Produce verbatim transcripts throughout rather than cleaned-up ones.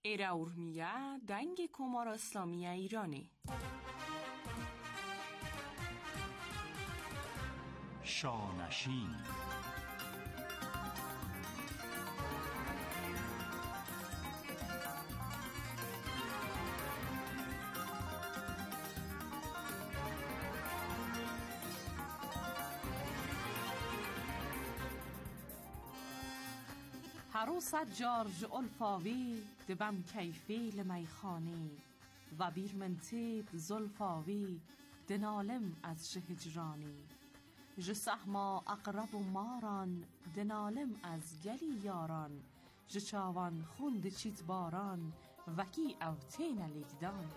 ایرا اورمیا دنگ کمار اسلامی ایرانی شانشین. هروسد جارج الفاوی دبم کیفی لمیخانی و بیر منتید زلفاوی دنالم از شهجرانی جسهما اقرب و ماران دنالم از گلی یاران جچاوان خوند چیت باران وکی اوتین لیگدان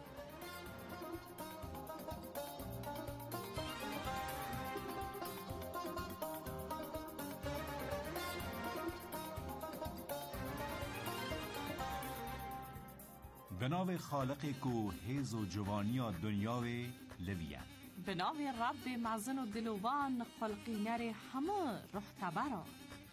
به نام خالق کو هیز و جوانی و دنیاوی لویان، به نام رب مزن و دلوان خلقی نر همه روح تبرا.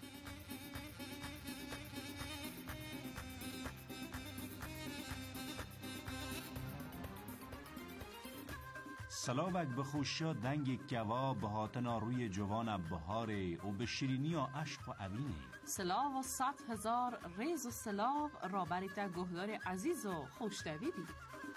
سلاوک به خوشیا دنگ گوا به هاتنا روی جوان بهاره و به شیرینی و عشق و عوینه. سلاو و صد هزار ریز و سلاو را بریتا گهدار عزیز و خوشتوی بید.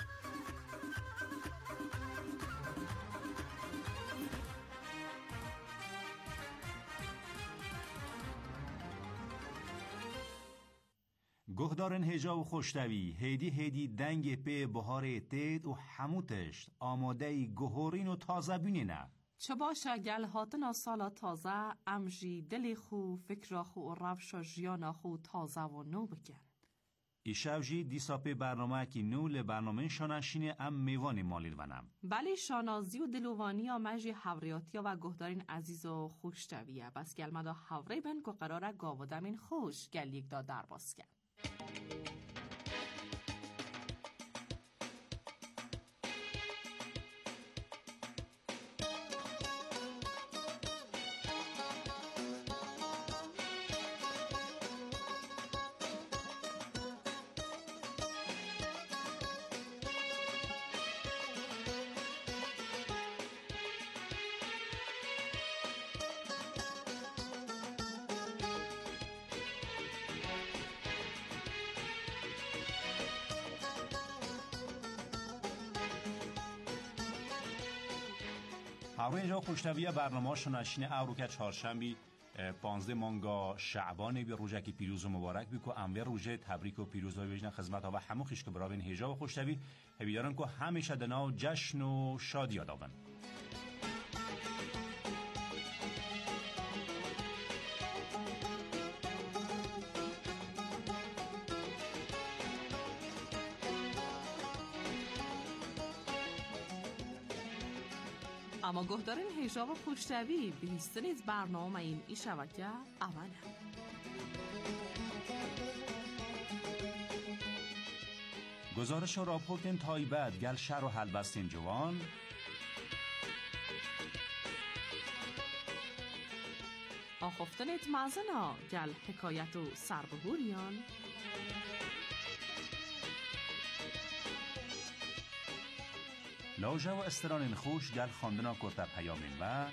گهدارن هجا و خوشتوی هیدی هیدی دنگ پی بهار تید و هموتشت آماده گهورین و تازه بینی نه. چه باشه گل هاتنا سالا تازه امجی دلی خو فکر خو و روش جیانا خو تازه و نو بکن. ایشوجی دیسا پی برنامه که نو ل برنامه شانشینه ام میوانی مالیل ونم. بله شانازی و دلوانی ها مجی حوریاتی و گهدارین عزیز و خوشتویه بس گل مدا حوری بن که قراره گاودمین خوش گل یک دا در باز کن. هاوی اینجا خوشتویه برنامه شناشین او که چهارشنبی پانزده مانگا شعبان بی روزه که پیروز و مبارک بی که انوی روزه تبریک و پیروز و بجنه خدمت ها و همو خیش که براوین هجا و خوشتوی هبیدارن که همیشه دنا جشن و شادی یادابن. اما گهدارین هجا و خوشتوی بیستنید برنامه این ای شبکه اوله. گزارش و راپورتین تایبت گل شهر و حلبستین جوان آخفتنید مزنا گل حکایت و سربهوریان لاجه و استران خوش گل خواندنا کرده پیامین و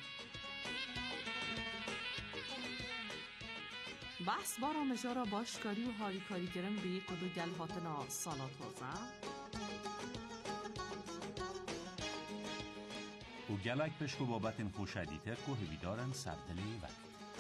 بحث بارا مجارا باشکاری و حالی کاری گرم به یک و دو گل هاتنا سالا تازه و گلک پشک و بابت این خوش عدیتر که هویدارن سردلی وقت.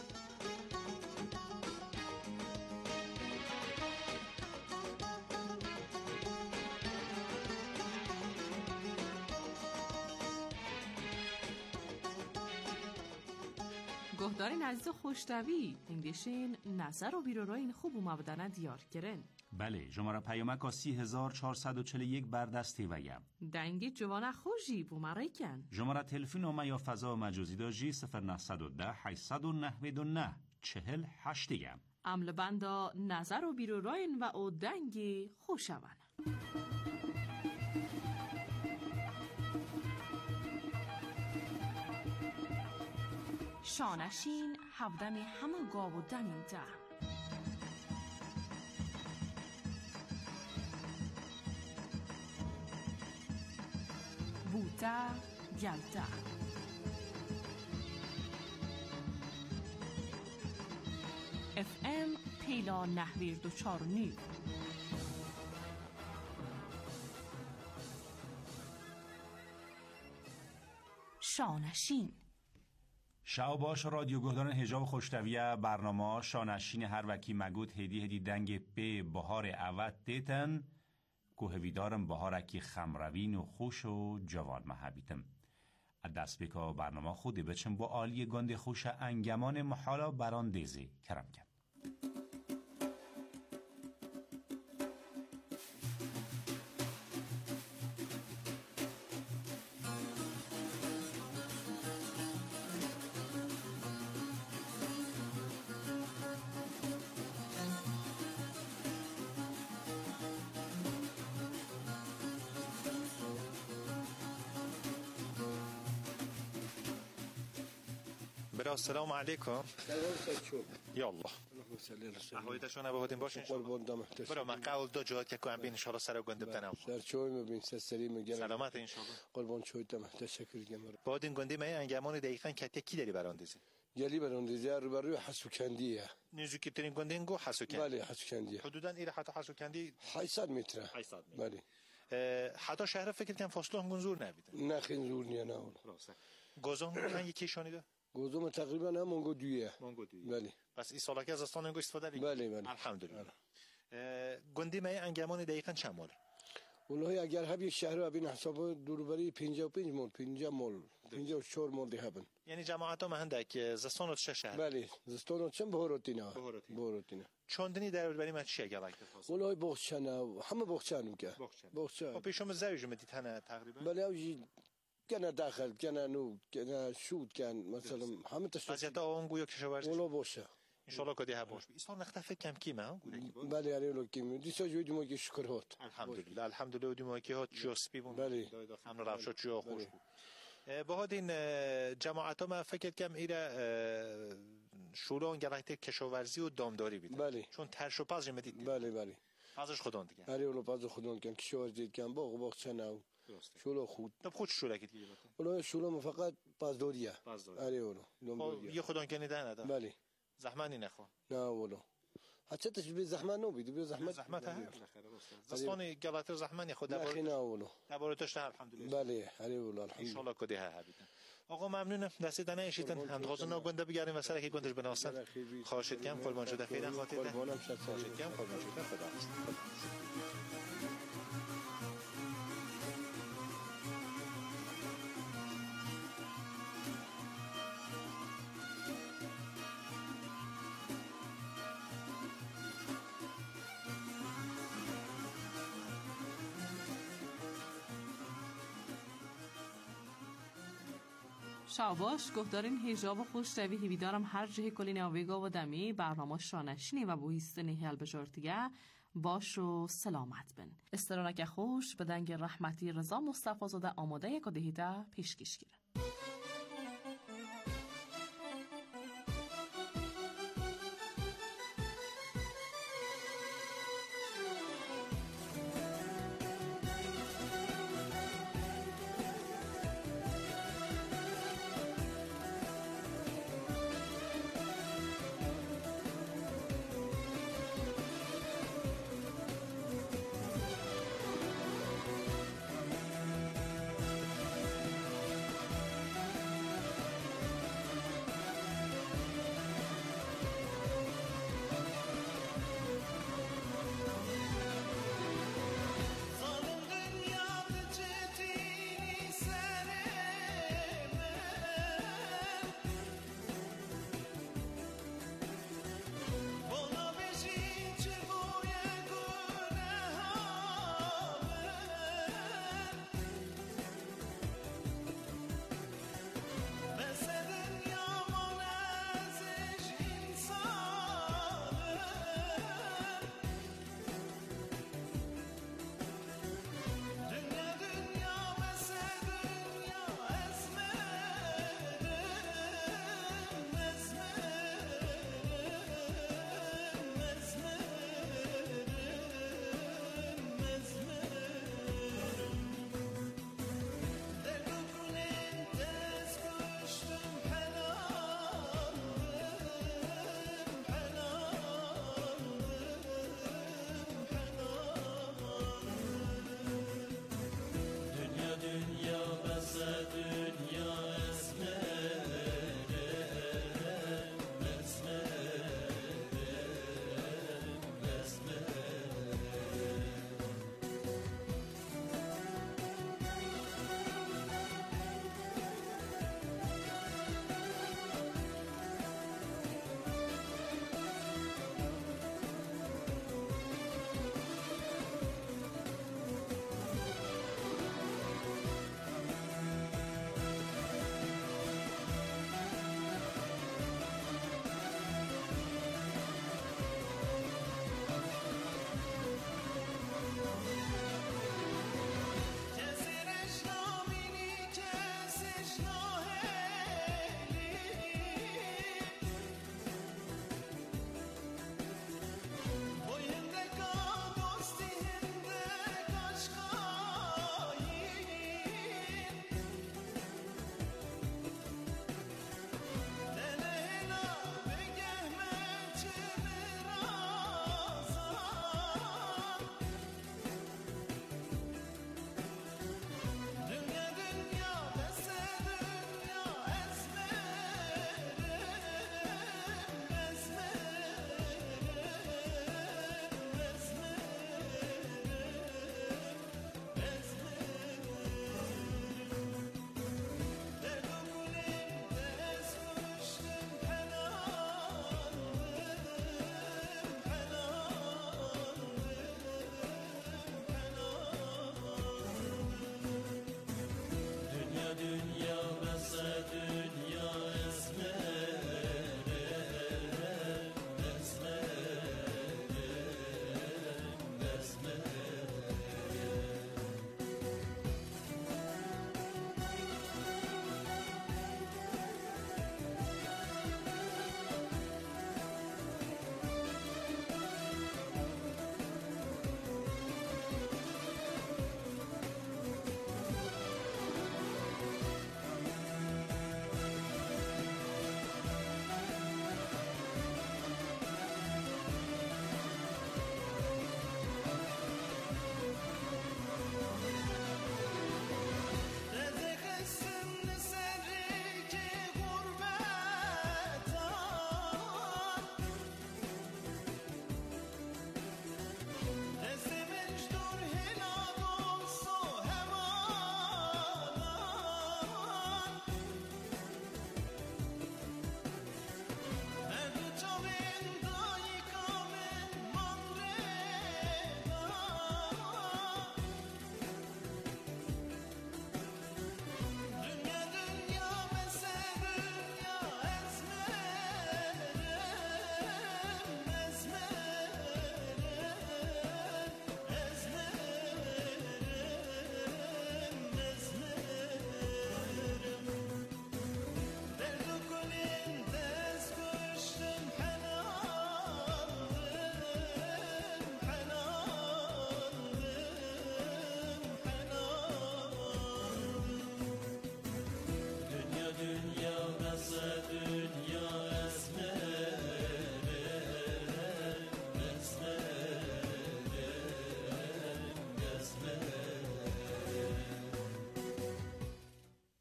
گهدارین عزیز خوشتوی اندیشین نظر و بیروراین خوب و مبدنه دیار گرن. بله جمعه پیامک سی هزار چهارصد و چهل و یک بردستی ویم دنگی جوان خوشی بو مریکن جمعه تلفن و یا فضا مجازی داجی صفر نهصد و ده هشتصد و نود و نه چهل هشتیم عمل بندا نظر و بیروراین و او دنگی خوشوان. شانشین هفدمی همه گاو و دمین ده دهیده گلده. اف ام پیلا نهویر دو چار نی. شانشین شاوباش رادیو گهدارن حجاب خوشتویه برنامه شانشین هر وکی مگود هدی هدی دنگ به بهار عوض دیتن که هویدارم بهارکی خمروین و خوش و جوان محبیتم. دست بکا برنامه خودی بچم با آلی گنده خوش انگمان محالا بران دیزی کرم کن. السلام علیکم. یا الله. احوالت شما نبودین باشین. قربان دامت. برای من قول دو جهات که کوام بین انشالله سر گنده بتنم. سر چوی مبین سری میگم. سلامت انشالله. قربان چوی دامت. تشکر گیم. بعد این گنده می انگمان دقیقاً کتی کی داری براندیزی؟ گلی براندیزی رو بروی حسوکندیه. نزدیکی ترین گنده اینگو حسوکندی. بله حسوکندیه. حدوداً ایره حتی حسوکندی. هشتصد متر. هشتصد متر. بله. حتی شهر فکر کنم فاصله هم گنزور نبیده. نه خنزور نیه نه اون. گازون کن یکی شانیده؟ گازون تقریبا هم مونگو دویه. مونگو دویه. بله. پس این سالا که از استان انگو استفاده بید؟ بله بله. الحمدلله. گنده می انگمان دقیقاً چند مال؟ والله اگر هب یک شهر رو بین حساب دوربری پنجاه و پنج مال پنجاه مال پنجاه و چهار مال ده هبن. یعنی جماعت هم هنده که زستان و چه شهر؟ بله زستان و چه بهاراتینه. بهاراتینه. چندنی در برای من چیه گلایت فاصله؟ والله بخشنه همه بخشنم که. بخشن. خب پیشم زوج مدید هنه تقریبا؟ بله اوجی کنه داخل کنه نو کنه شود کن مثلا همه تشت. از یاتا آن گویا کشاورزی. والله باشه. انشالله کدی ها باش. ایستان نختفه کم کیمه ها؟ بله علی لو کیم. دیسا جوی دیمو که شکر هات. الحمدلله الحمدلله دیمو که هات جوسپی بون. بله. هم روشت جو خوش. با هادین جماعت ما فکر کم ایره شوران گلایت کشاورزی و دامداری بید. بله. چون ترش و پاز مدید. بله بله. پازش خودان دیگه. علی لو پاز خودان کن کشاورزی کن باغ باغ چناو. شولا خود. طب خود شولا کی دیگه؟ والله شولا فقط پازداریه. آره ولو. دامداریه. یه خودان کنی ده نده. بله. زحمتی نخوا. نه ولو. حتی تشبیه زحمت نبود. بی زحمت. زحمت ها. زستانی گلایت زحمتی خود دبار. نه ولو. دبار توش نه الحمدلله. بله. علی ولو الحمدلله. انشالله کدی ها هبیدن. آقا ممنونم دست دانه ایشیدن اندازه نگونده بگیریم و سر کی گندش بناسن خواهشت کم قربان شده خیلی خاطر قربانم شد خواهشت کم قربان شده خدا شاوباش گهدارین هجاب خوش دوی هیویدارم هر جه کلین آویگا و دمی برنامه شانشینی و بویستنی هل بجارتیگه باش و سلامت بن. استرانک خوش به دنگ رحمتی رضا مصطفی زاده آماده یک و دهیده پیشکش گیره.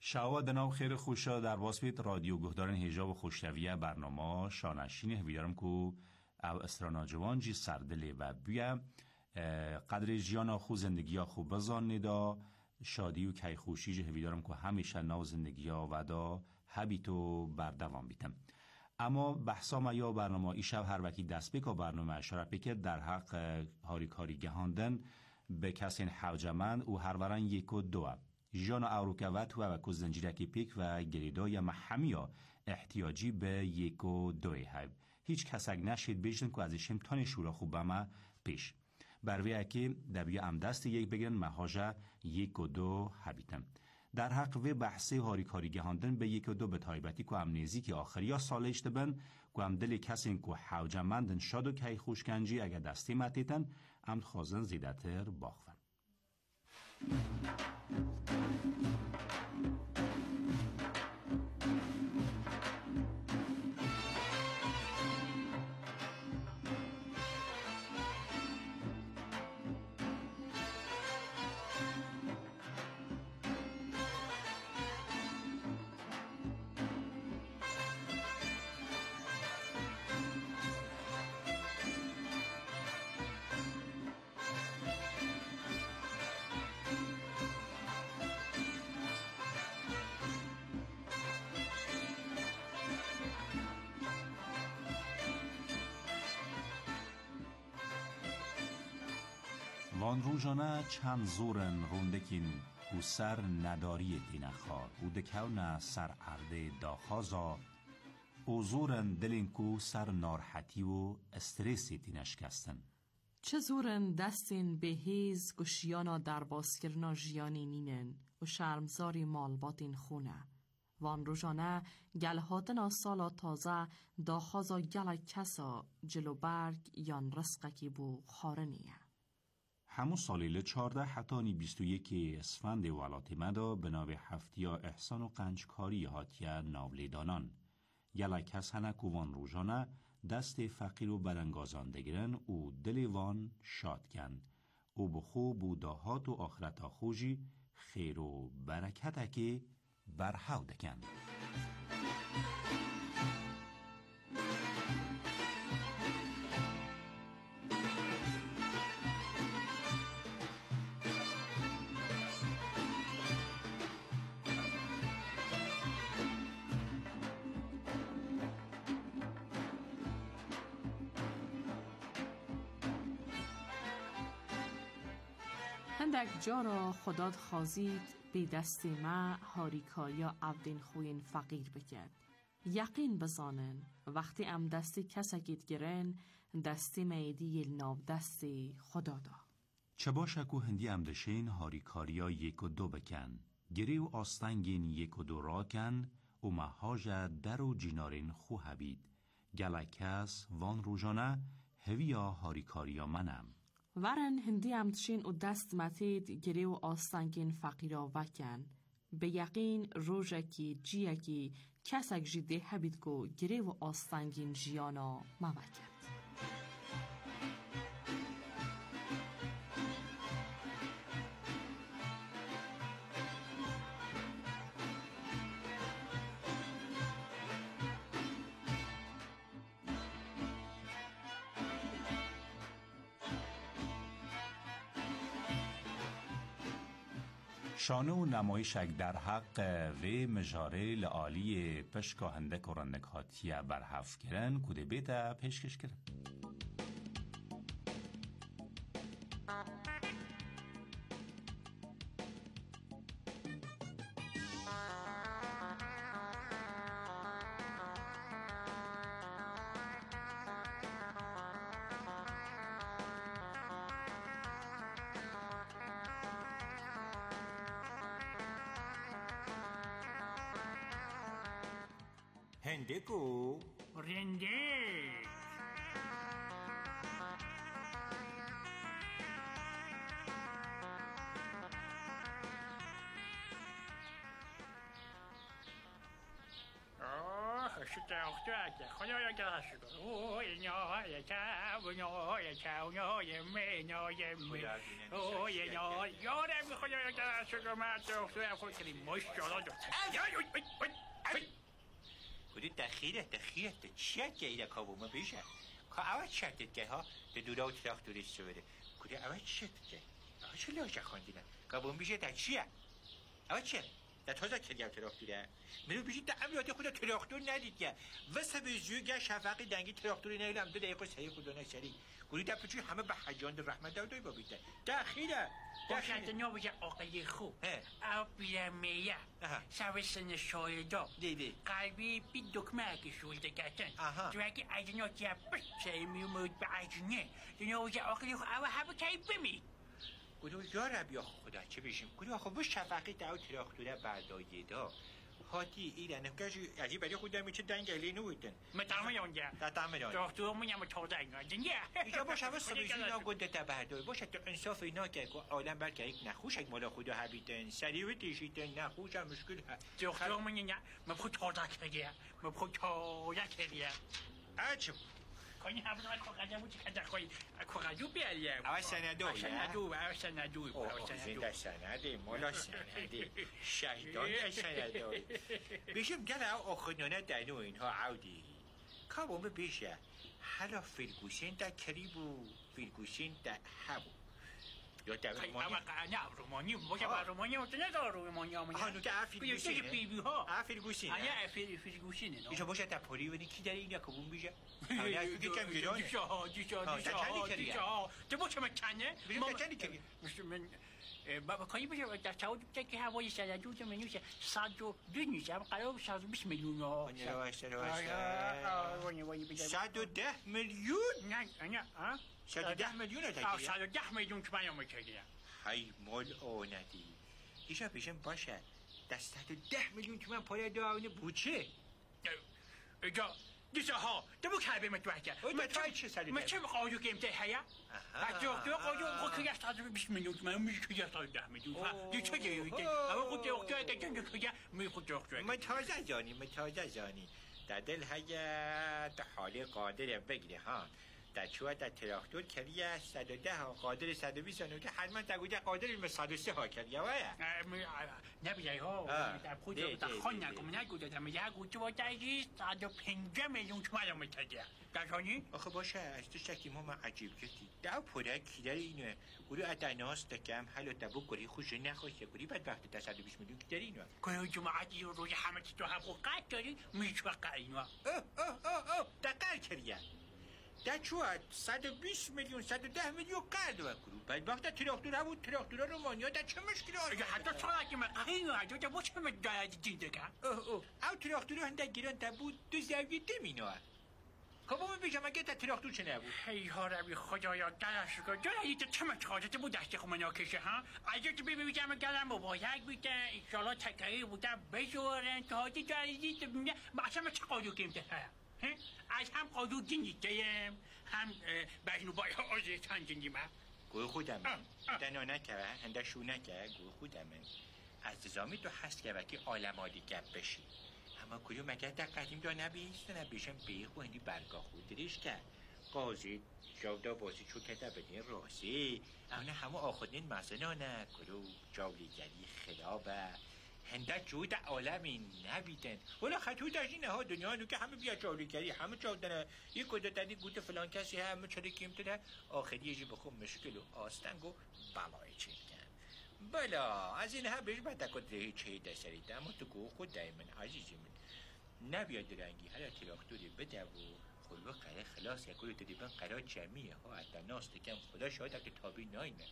شعوا دناو خیر خوشا در واسپیت رادیو گهدارن هجاب و خوشتویه برنامه شانشین هویدارم که او استرانا جوان جی سردله و بیا قدر جیانا خو زندگی ها خوب بزان ندا شادی و کیخوشی جی هویدارم که همیشه ناو زندگی ها و دا هبیتو بردوان بیتم. اما بحثا ما یا برنامه ای شب هر وکی دست بکا برنامه اشاره بکرد در حق هاری کاری گهاندن به کسین حوجمند و هر ورن یک و دو جان اوروکوت و که زنجیرکی پیک و گریدای محمیا احتیاجی به یک و دوی هایب هیچ کسک نشید بیشتن که ازشیم تانی شورا خوب ما پیش بروی اکی دبی امدست یک بگیرن مهاجه یک و دو هبیتم. در حق و بحثی هاری کاری گهاندن به یک و دو به تایبتی که امنیزی که آخری ها سالشت بن که هم دل کسی که حوجمندن شاد و که خوشکنجی اگر دستی متیتن هم خوازن زیدتر باخفن. وان روزانه چند زورن روندکین و سر نداری دینخواد و دکون سر عرده داخازا و زورن دلین کو سر نارحتی و استریسی دینشکستن. چه زورن دستین به هیز گشیانا در باسکرنا جیانی نینن و شرمزاری مالباتین خونه. وان روزانه گل هاتنا سالا تازه داخازا گل کسا جلو برگ یان رسقکی بو خارنیه. همون سالیل چارده حتانی بیست و یک اسفند ولات مدا به ناو هفتیا احسان و قنجکاری هاتیا ناولیدانان. یلا کس هنک و وان روزانه دست فقیر و برنگازان دگرن و دل وان شاد کن و بخو بوداهات و آخرت خوشی خیر و برکت که برهاو دکن. هندک جا را خداد خازید به دست ما هاریکایا عبدین خوین فقیر بکرد. یقین بزانن وقتی ام دستی کسکیت گرن دستی میدی ناو دستی خدا دا. چه باشکو هندی امدشین هاریکاریا یک و دو بکن گری و آستنگین یک و دو را کن و مهاج در و جینارین خو هبید گلکس وان روزانه هویا هاریکاریا منم. ورن هندی امدشین و دست متید گری و آستنگین فقیرا وکن به یقین روژکی جیکی کسک جیده هبید کو گری و آستنگین جیانا موکد. شانه و نمایشک در حق و مجاره لعالی پشکا هندک و رندک هاتیه برحف کرن کده بیتا پیشکش کرن. هندکو رندک آه خشت تراکتور خدایا گرش کن اوی نای چاو نای چاو نای می نای می اوی نای یارم خدایا گرش کن من تراکتور خود کردیم ماشاءالله دکتر کدی دخیره دخیره چیه که ایره کابومه بیشه که اوه چرتید که ها ده دولا و تراکتوری سوره کدی اوه چرتید که اوه چه لاشه خوندینه کابوم بیشه ده چیه اوه چیه ده تازه کلیم تراکتوره منو بیشید ده امیات خود تراکتور ندید که وسط به زیوگه شفقی دنگی تراکتوری نیلم دو دقیقه سریع خود دانه سریع گوری ده پچوی همه به حجان در رحمت دادوی با بیده دخیره داشت نو بگه آقای خوب او بیرمیه سوی سن شایده دیدی قلبی بی دکمه اگه شولده گتن تو اگه اجنا تیه بسه میومد به اجنه نو بگه آقای خوب او همه که بمی گلو یا رب یا خدا چه بشیم گلو آخه بو شفقی داو تراکتوره بردایه دا هاتی ایران نکاشی ازی برای خودم میشه دنگ الی نویدن متعمل اونجا متعمل اونجا تراکتور منیم تازه اینا دنیا اینجا باشه همه سبیزی اینا گنده تبهدوی باشه تو انصاف اینا که آدم بلکه یک نخوش یک مالا خدا حبیدن سریع و تیشیدن نخوش هم مشکل هست تراکتور منیم مبخود تازه کردیم مبخود تازه کردیم اچم کنی هم باید کاغذ بود که در خواهی کاغذو بیاریم اول سندو سندو اول سندو اوه زنده سنده مولا سنده شهدان سندو بیشم گل او آخونانه دنو اینها عودی کابومه بیشه حالا فرگوسین در کریب و فرگوسین در هبو یا در رومانی نه رومانی باشه بر رومانی و نه در رومانی همونی آها نو که افرگوسینه بی بی ها افرگوسینه آیا افرگوسینه اینجا باشه در پولی ونی کی در این کابوم بیشه همونی از بگی کم گرانه دیشا ها دیشا دیشا ها دیشا ها ده باشه من کنه بریم در چندی کریه من بابا کنی بشه در چاود که هوای سرجو که منوشه صد و دو نیست هم قرار صد و بیست میلیون ها وانی روشته روشته صد و ده میلیون نه نه ها صد و ده میلیون ها تکیه صد و ده میلیون که من هم کردیم های مال آندی ایشا پیشم باشه در صد و ده میلیون که من پاره داونه بوچه ایجا دیشا ها دبو کلبه متوجه متوجه چه سالی ما چه قاضی که امته هیا دکتر قاضی خود که صد و بیست میلیون من میشه که صد و ده میلیون دیگه چه دیگه اما خود دکتر که چند که می خود دکتر متوجه جانی متوجه جانی در دل هیا حال قادر بگیره ها در چوه در تراکتور کریه صد و ده ها قادر صد و بیست که حتما تگوده قادر علم صد و سه ها کریه وایه نبیایی ها در خود در خان نگم نگوده در میگه گوده با دقیقی صد و پنجه میلیون که مرا میتگه در شانی؟ آخه باشه از تو شکیم ها من عجیب کردی در پوره کیدر اینوه گروه اتناس دکم حالا تبو گری خوش نخواسته گری بعد وقتی در صد و بیست میلیون کیدر اینوه گروه جماعتی روی همه چی تو هم قد داری میشوقع اینوه اوه اوه اوه اوه دقیق کریه در چوهد صد و بیست میلیون صد و ده میلیون قرد و کرو باید وقت تراکتور ها بود تراکتور ها رومانیا در چه مشکل ها اگه حتی سالا که من قهین ها در با چه مداید دیده کن اوه اوه او تراکتور ها هنده گیران تا بود دو زویه دمین ها کبا می بیشم اگه در تراکتور چه نبود هی ها روی خدایا درش کن جایی تا چه مچخاجت بود دست خمنا کشه ها اگه تو ببینی که گلم مبایک بیده ایشالا تکری بوده بشورن تا هاتی جایزی تو بینه باشم چه قادو کمته ها از هم قادو گنیدیم هم بشنو بای آزه چندی ما گوی خودم دنا نکه هنده شو نکه گوی خودم از نظامی تو هست که وکی آلمادی گپ بشی اما کلو مگر در قدیم دا نبیست نبیشم بیخ و هندی برگاه خود دریش که قاضی جاودا بازی چو کتا بدین راسی اونه همه آخودین مزنانه کلو جاولیگری خلابه هنده جود عالمی نبیدن ولی خطور داشتینه ها دنیا نو که همه بیا جاولیگری همه جاودنه یک کده دادی گوت فلان کسی همه چرا کمتره آخری یه جی بخون مشکل و آستنگ و بلای چین کن بلا از این ها بیش بده کد رهی چهی دستریده اما تو گو خود دایمن عزیزی من نبیاد رنگی هر تراکتوری بده و خلوه قره خلاص که کلو تدیبن قرار جمعیه ها حتی ناس دکم خدا شاید که تابی ناینه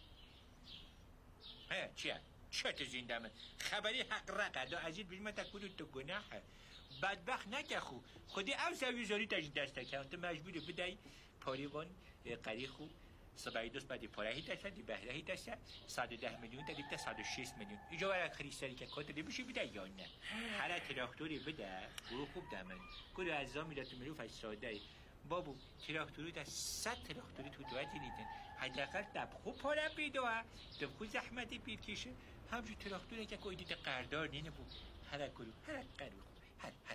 ها چیه؟ چت زنده من خبری حق رقد و عزیز بیش من تکونو تو گناه بدبخت نکه خو خودی او سویزاری تاج دسته که انت مجبوری بدهی پاریوان قری خو سبایی دوست بعدی پارهی دسته دی بهرهی دسته صد و ده میلیون تا دیگه صد و شیست میلیون اینجا برای خریستری که کاتلی بشه بده یا نه هر تراکتوری بده گروه خوب دمن گروه عزیزا میلاد میروف از ساده بابو تراکتوری تا صد تراکتوری تو دوه جلیدن حداقل دب خوب پاره بیدوه دب خوب زحمتی پیر کشه همچون تراکتوری که کوی دیده قردار نینه بود هر گروه هر قروه هر هر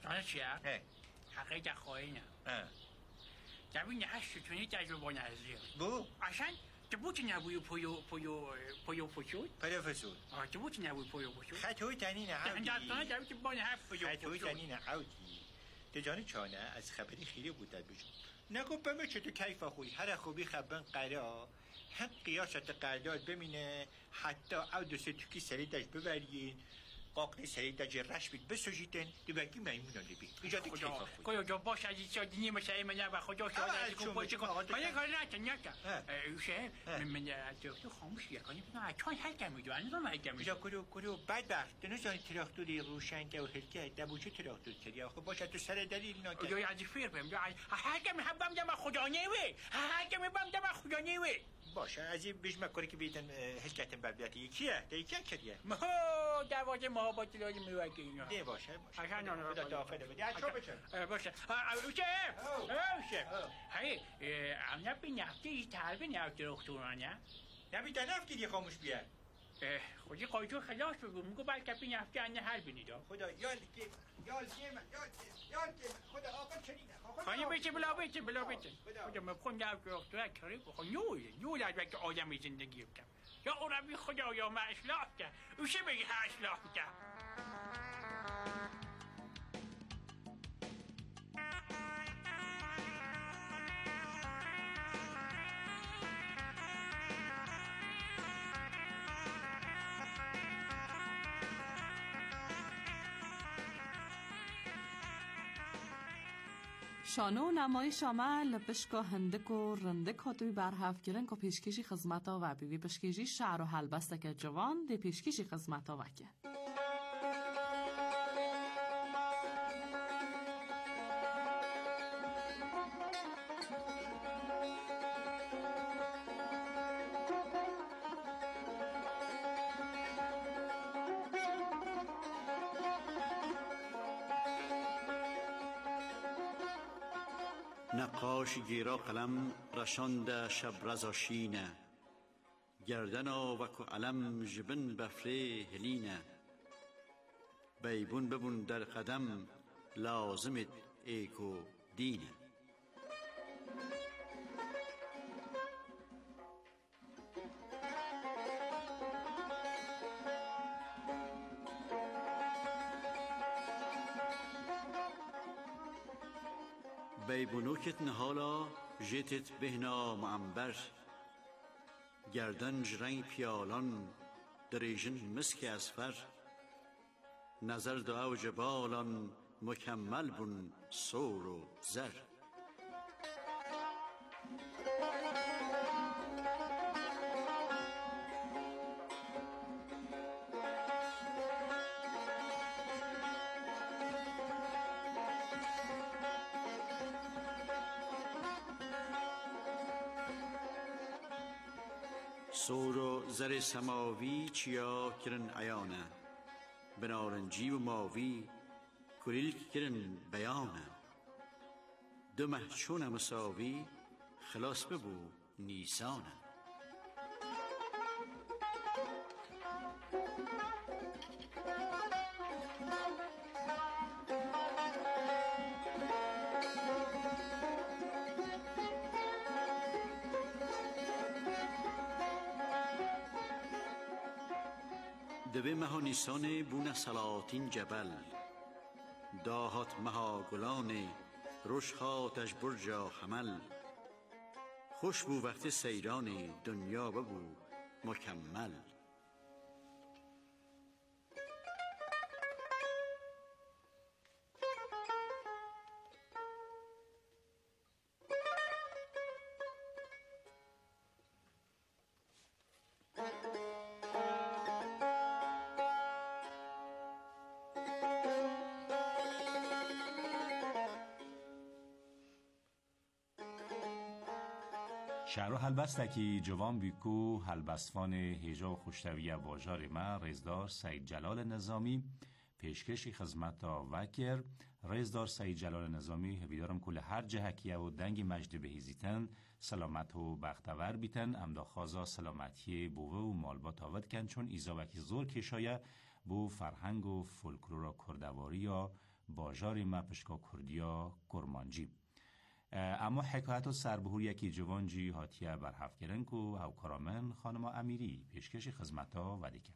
دانه چیه؟ اه حقیقه در خواهی نه اه دوی هشت تونی تجربه نزدیک بو اصلا تبوت نبوی پویو پویو پویو پوشود پروفسور آه تبوت نبوی پویو پوشود خطوی تنین عودی دستانه دوی که بانه هفت پویو خطوی پوشود تنین عودی تجانی چانه از خبری خیلی بودد بشون نگو بمه چه تو کیف خوی هر خوبی خبن قرا هم قیاشت قرداد بمینه حتی عود سه توکی سریدش ببرین قاقلی سریدش رش بید بسوژیتن دوبرگی میمونان بید ایجاد کیف خوی خدا جا باش از این دینی مثل من و خدا شاید از کن پاچه کن خدا کار نکن نکن ایشه من دکتر خاموش یکانی بودم اکان هر کمی دو انظام هر کمی ایجا کرو کرو بدبخت دنوزانی تراختوری روشنگه و هلکه دبوچه تراختور کردی آخه باشد تو سر دلیل ناکن یا از فیر بیم هر کمی هم بم دم خدا نیوی هر کمی بم دم خدا نیوی باشه از این بیش مکاری که بیتن هلکتن بردیاتی یکیه ده یکیه کریه مهو دروازه ما با تلاجی میوگی اینا ده باشه باشه اصلا نه نه خدا داخله بدی از چو بچن باشه اوشه اوشه هی ام نبی نفتی ای تربی نفتی دکترانه نبی دنف که دی خاموش بیه خودی قایتو خلاص بگو میگو بلکه بی نفتی انه هر بینیدا خدا یال که یال که من یال که یال که خدا آقا چنینه خانی بیتی بلا بیتی بلا بیتی خدا مبخون در دکتر کاری بخون نوی نوی از وقت آدمی زندگی بکن یا عربی خدا یا ما اصلاح کرد اوشه بگی ها اصلاح کرد شانو نمایش عمل پشکا هندک و رندک هاتوی برهف گرن که پیشکشی خدمتا و بیوی پشکشی شعر و حلبستک جوان ده پیشکشی خدمتا وکه نقاش گیرا قلم رشاند شب رزاشینه گردنا وکو علم جبن بفره هلینه بیبون ببون در قدم لازمت ایکو دینه بیبونوکت نهالا جتت بهنا معنبر گردن جرنگ پیالان دریجن مسک اسفر نظر دو اوج بالان مکمل بون سور و زر سور و زر سماوی چیا کرن عیانه بنارنجی و ماوی کلیل کرن بیانه دو محچون مساوی خلاص ببو نیسانه دوی مها نیسان بون سلاطین جبل داهات مها گلان رشخاتش برجا حمل خوش بو وقت سیران دنیا ببو مکمل شعر و حلبستکی جوان بیکو حلبستوان هیجا و خوشتوی واژار ما رزدار سید جلال نظامی پیشکشی خدمت وکر رزدار سید جلال نظامی هویدارم کل هر جهکیه و دنگ مجد بهیزیتن سلامت و بختور بیتن امدا خازا سلامتی بوه و مالبا تاود کن چون ایزا وکی زور کشایه بو فرهنگ و فولکلورا کردواری یا باجار ما پشکا کردیا کرمانجی. اما حکایت و سربهور یکی جوانجی هاتیه بر هفت گرن که هاوکارامن خانم امیری پیشکش خدمتا و دیگه.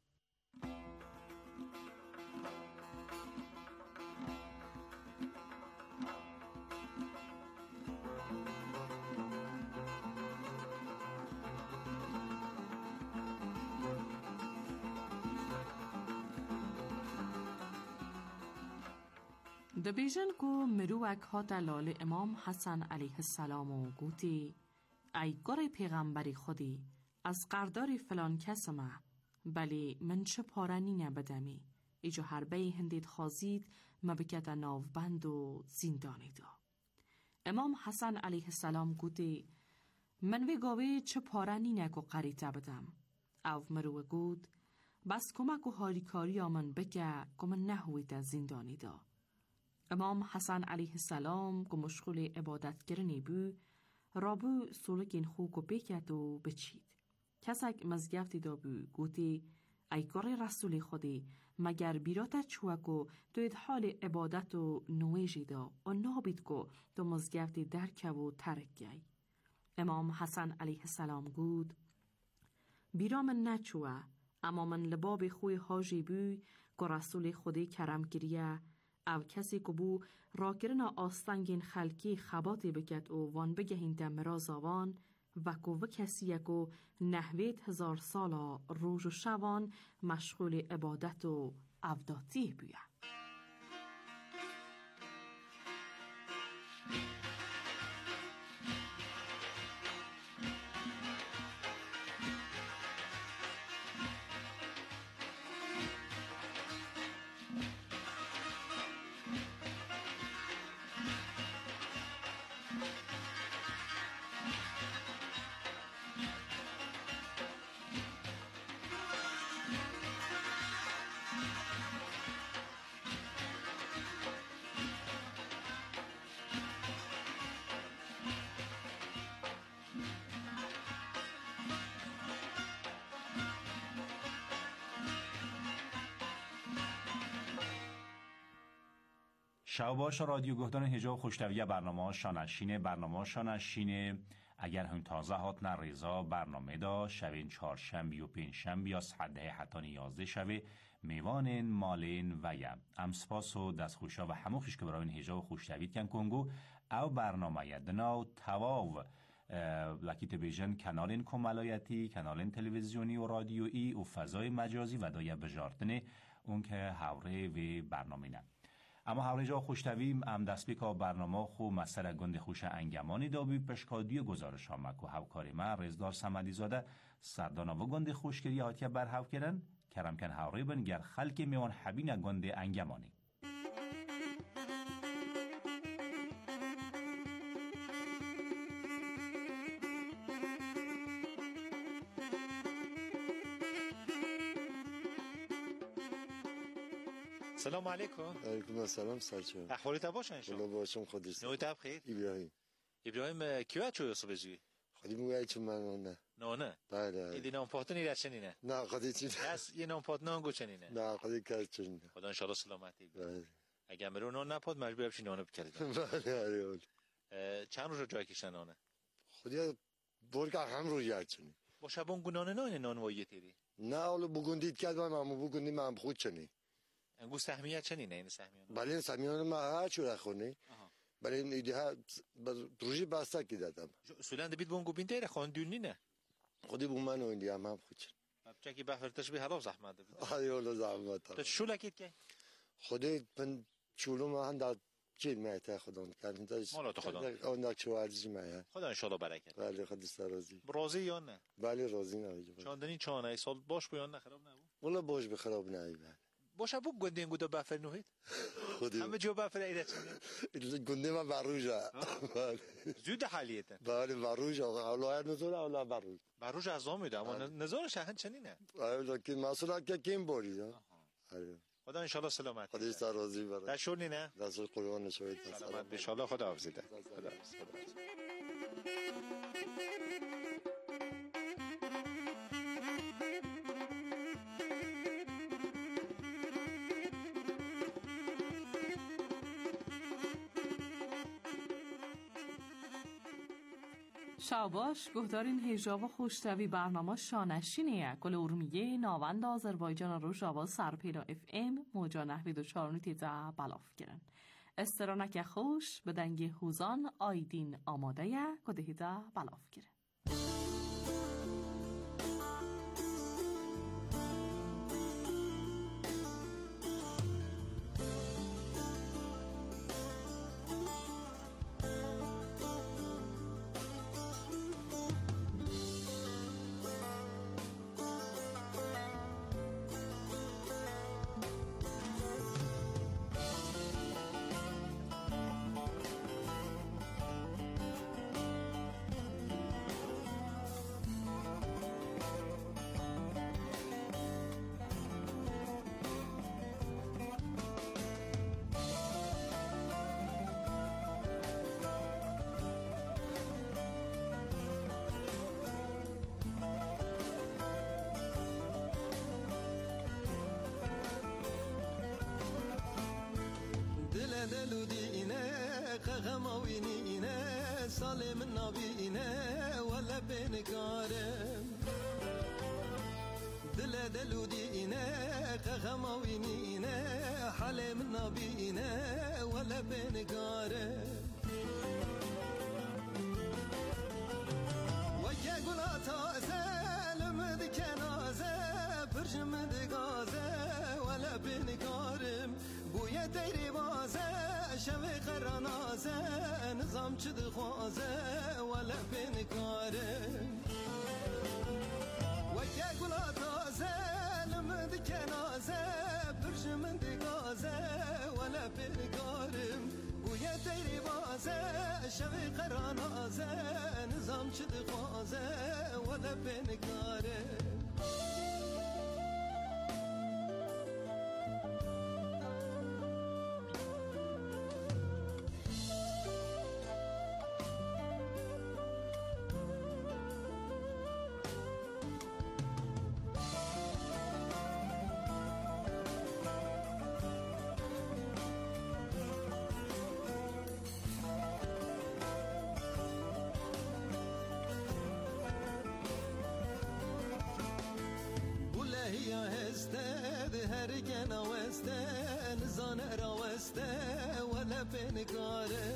دبیجن کو مروک هات لال امام حسن علیه السلام و گوتی ای گره پیغمبری خودی از قردار فلان کس ما بلی من چه پارانی نبدمی ایجا حربه هندید خازید ما بکت ناوبند و زندانی دا. امام حسن علیه السلام گوتی من وی گاوه چه پارانی نکو قریتا بدم او مرو گود بس کمک و هاریکاری آمن بکه که من نهویت زندانی دا. امام حسن علیه السلام که مشغول عبادت کرنی بو رابو سولکین خوک و بکت و بچید. کسک مزگفتی دا بو گوتی ای کار رسول خودی مگر بیراتا چوک و توید حال عبادت و نویجی دا و نابید که تو مزگفتی درکه و ترک گی. امام حسن علیه السلام گود بیرا من نچوه اما من لباب خوی حاجی بو که رسول خودی کرم کریه او کسی که بو راکرن آستنگین خلکی خباتی بکت و وان بگهین دمرا زاوان و که و کسی که نحویت هزار سالا روز و شوان مشغول عبادت و عبداتی بویا. شوباش رادیو گهدان حجاب خوشتویه برنامه شانشینه برنامه شانشینه اگر هم تازه هات نه رضا برنامه دا شوین چهارشنبه و پنجشنبه یا ساعت حتی یازده شوه میوانین مالین و یا ام سپاس و دستخوشا و همو خوش که برای حجاب خوشتوید کن کنگو او برنامه یدنا تواو لکیت بیژن کانالین کمالایتی کانالین تلویزیونی و رادیویی و فضای مجازی و دایه بجارتنه اون که حوره و برنامه نه. اما هر جا خوشتویم ام دست بیکا برنامه خو مسئله گند خوش انگمانی دابی پشکادی گزارش آمک و هوکاری ما رزدار سمدی زاده سردانا و گند خوشگری هاتیه برهو کرن کرم کن هوری بن گر خلک میوان حبین گند انگمانی. سلام علیکم. علیکم السلام سرچه. احوالی تباشن انشاء الله. باشم خودش. نوی تب خیر. ابراهیم. ابراهیم کیوه چوی صبح زوی؟ خودی موی چون من نه. نه نه. بله. ایدی نام پاتنی را چنینه؟ نه خودی چی؟ از یه نام پات نانگو چنینه؟ نه خودی کار چنینه. خدا انشالله سلامتی. بله. اگر مرو نان نپاد مجبور بشی نانو بکردیم. بله آره. چند روز جای کشتن نانه؟ خودی برگ هم روی یاد چنی. با شبان گنانه نان نان وایه تیری؟ نه حالا بگندید کرد و من بگندیم من خود چنی. انگو سهمیت چنینه این سهمیان؟ بله این سهمیان ما هر چی رخونی. بله این ایده ها روزی بسته کی دادم. اصولا دبید بونگو بین تیره خواندونی نه؟ خودی بو من اوندی هم هم خود چن. چکی بفرتش به حرف زحمت دبید. آره ولی زحمت. تو شو لکید که؟ خودی من چولو ما هم داد چیل میته خودم کردم داشت. مالا تو خدا. اون داشت ورزشی میه. خدا انشالله برکت. بله خودی سرازی. راضی یا نه؟ بله راضی نه. چاندنی چانه سال باش بیان نه خراب نبود. ولی باش به خراب نمیاد. باشه بو گنده اینگو دا بفر نوهید خودی همه جو بفر ایره چنه گنده من بروجه زود حالیته بله بروجه اولای نزول اولا بروج بروج از آمیده اما نزار شهن چنینه آره که مسئله که کیم بارید آره خدا انشالله سلامت خدا است راضی برای در شورنی نه دست قربان شوید سلامت انشالله خدا حافظیده خدا شاباش گهدارین هجاب و خوشتوی برنامه شانشینه کل ارمیه ناوند آذربایجان رو جاوا سرپیلا اف ام موجا نحوی دو چارونی تیزا بلاف کرن استرانک خوش به دنگ هوزان آیدین آماده یه کده هیزا بلاف کرن. دلو دینه قغماوینی اینه سالم نابینه ولا بنکارم دل دلو دینه قغماوینی اینه حالم نابینه ولا بنکارم وجه قلاتا سلم دکنازه برجم دگازه ولا بنکارم بوی دیری بازه شوی قرانازه نظام چد خوازه ولا بنکاره وگه گلا تازه لمد کنازه برجم دگازه ولا بنکارم بوی دیری بازه شوی قرانازه نظام چد خوازه ولا بنکاره هرگن وسته نزان راوسته ولا بنکاره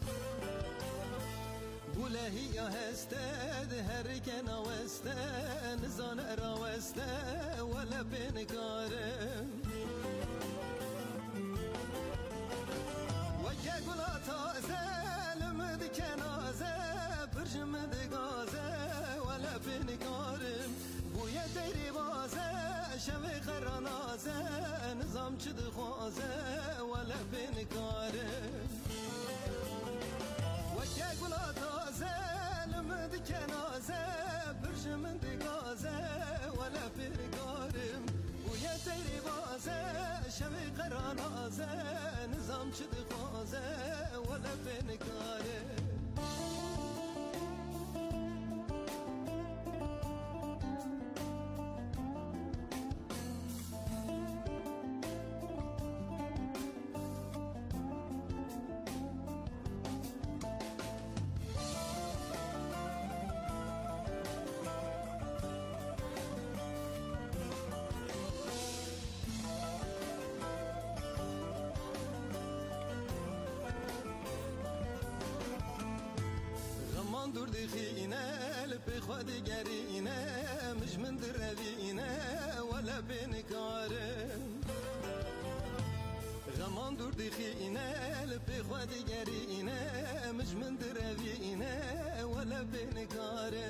بولهی یا هسته هرگن وسته نزان راوسته ولا بنکاره وجه گلا تازه لمد کنازه برجم دگازه ولا بنکارم بوی دیری بازه شوی قرانازه نظام چد خوازه ولا بنکاره وجه گلا تازه لمد کنازه برجم دگازه ولا بنکارم بوی دیری بازه شوی قرانازه نظام چد خوازه ولا بنکاره دور دخینه لب خود گرینه مش من دروینه ولا بنکاره غمان دور دخینه لب خود گرینه مش من دروینه ولا بنکاره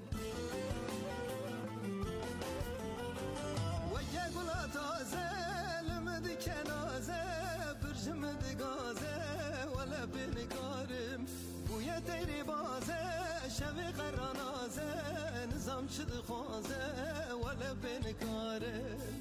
وجه گلا تازه لمد کنازه برجم دگازه ولا بنکارم بوی دیری بازه شوی قرانازه نظام چد خوازه ولا بنکاره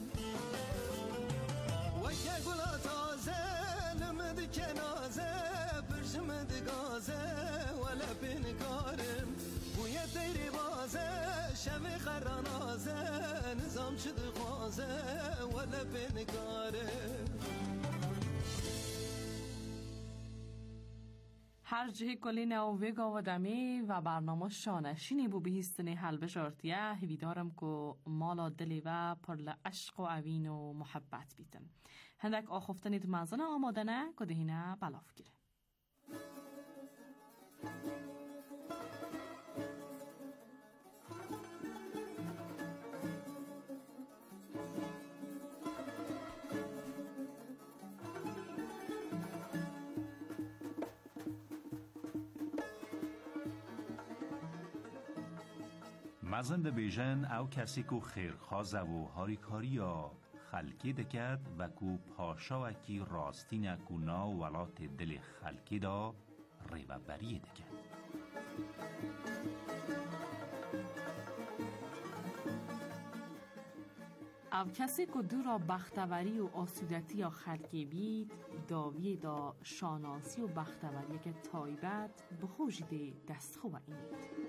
وگه گلا تازه لمد کنازه برجم دگازه ولا بنکارم بوی دیری بازه شوی قرانازه نظام چد خوازه ولا بنکاره هر جه کلین او ویگا و دمی و برنامه شانشینی بو بهیستنی حل بشارتیه هیویدارم که مالا دلی و پرل عشق و عوین و محبت بیتن. هندک آخفتنید مزن آمادنه که دهینه بلاف گیره. مزند بیژن او کسی که خیرخوازه و هاریکاری یا خلکی دکد و که پاشا وکی راستی نکونا ولات دل خلکی دا ریوه بریه دکد. او کسی که دو را بختوری و آسودتی یا خلکی بید داوی دا شاناسی و بختوری که تایبت بخوش ده دست خواه اینید.